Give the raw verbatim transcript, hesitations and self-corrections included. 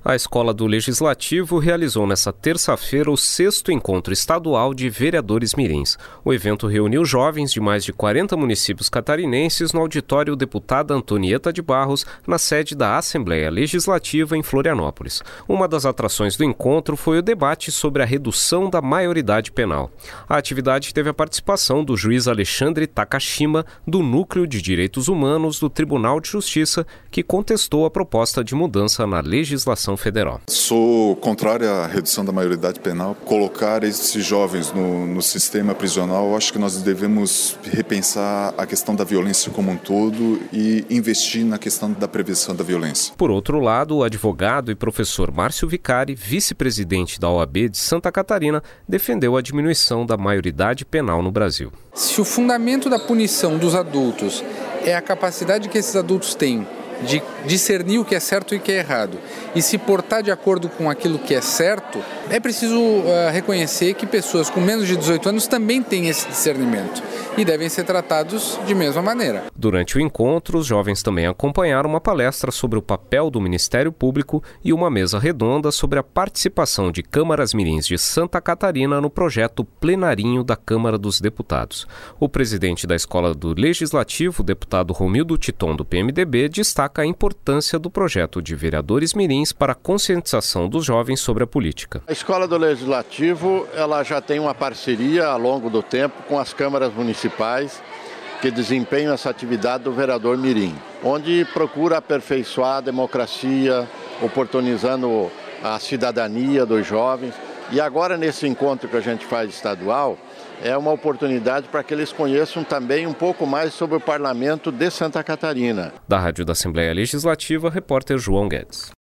A Escola do Legislativo realizou nesta terça-feira o sexto encontro estadual de vereadores mirins. O evento reuniu jovens de mais de quarenta municípios catarinenses no auditório Deputada Antonieta de Barros, na sede da Assembleia Legislativa em Florianópolis. Uma das atrações do encontro foi o debate sobre a redução da maioridade penal. A atividade teve a participação do juiz Alexandre Takashima, do Núcleo de Direitos Humanos do Tribunal de Justiça, que contestou a proposta de mudança na legislação federal. Sou contrário à redução da maioridade penal. Colocar esses jovens no, no sistema prisional, eu acho que nós devemos repensar a questão da violência como um todo e investir na questão da prevenção da violência. Por outro lado, o advogado e professor Márcio Vicari, vice-presidente da O A B de Santa Catarina, defendeu a diminuição da maioridade penal no Brasil. Se o fundamento da punição dos adultos é a capacidade que esses adultos têm de discernir o que é certo e o que é errado e se portar de acordo com aquilo que é certo, é preciso uh, reconhecer que pessoas com menos de dezoito anos também têm esse discernimento e devem ser tratados de mesma maneira. Durante o encontro, os jovens também acompanharam uma palestra sobre o papel do Ministério Público e uma mesa redonda sobre a participação de câmaras mirins de Santa Catarina no projeto Plenarinho da Câmara dos Deputados. O presidente da Escola do Legislativo, o deputado Romildo Titon, do P M D B, destaca a importância do projeto de vereadores mirins para a conscientização dos jovens sobre a política. A Escola do Legislativo ela já tem uma parceria ao longo do tempo com as câmaras municipais que desempenham essa atividade do vereador mirim, onde procura aperfeiçoar a democracia, oportunizando a cidadania dos jovens. E agora, nesse encontro que a gente faz estadual, é uma oportunidade para que eles conheçam também um pouco mais sobre o Parlamento de Santa Catarina. Da Rádio da Assembleia Legislativa, repórter João Guedes.